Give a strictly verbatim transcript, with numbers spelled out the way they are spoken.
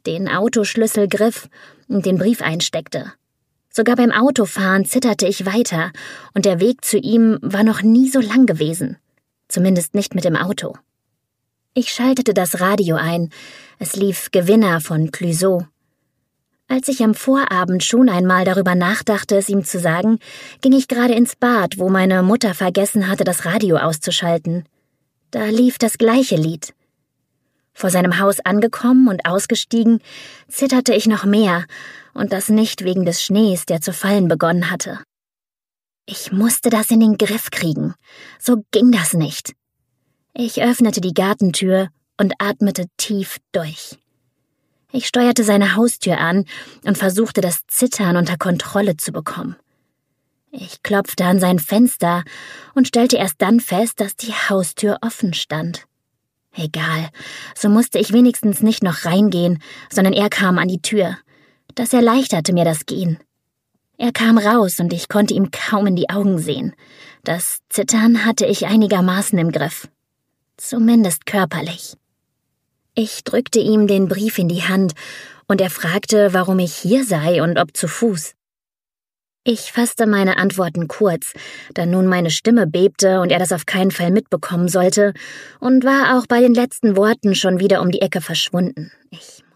den Autoschlüssel griff und den Brief einsteckte. Sogar beim Autofahren zitterte ich weiter, und der Weg zu ihm war noch nie so lang gewesen. Zumindest nicht mit dem Auto. Ich schaltete das Radio ein. Es lief Gewinner von Clouseau. Als ich am Vorabend schon einmal darüber nachdachte, es ihm zu sagen, ging ich gerade ins Bad, wo meine Mutter vergessen hatte, das Radio auszuschalten. Da lief das gleiche Lied. Vor seinem Haus angekommen und ausgestiegen, zitterte ich noch mehr, und das nicht wegen des Schnees, der zu fallen begonnen hatte. Ich musste das in den Griff kriegen. So ging das nicht. Ich öffnete die Gartentür und atmete tief durch. Ich steuerte seine Haustür an und versuchte, das Zittern unter Kontrolle zu bekommen. Ich klopfte an sein Fenster und stellte erst dann fest, dass die Haustür offen stand. Egal, so musste ich wenigstens nicht noch reingehen, sondern er kam an die Tür. Das erleichterte mir das Gehen. Er kam raus und ich konnte ihm kaum in die Augen sehen. Das Zittern hatte ich einigermaßen im Griff. Zumindest körperlich. Ich drückte ihm den Brief in die Hand und er fragte, warum ich hier sei und ob zu Fuß. Ich fasste meine Antworten kurz, da nun meine Stimme bebte und er das auf keinen Fall mitbekommen sollte, und war auch bei den letzten Worten schon wieder um die Ecke verschwunden. Ich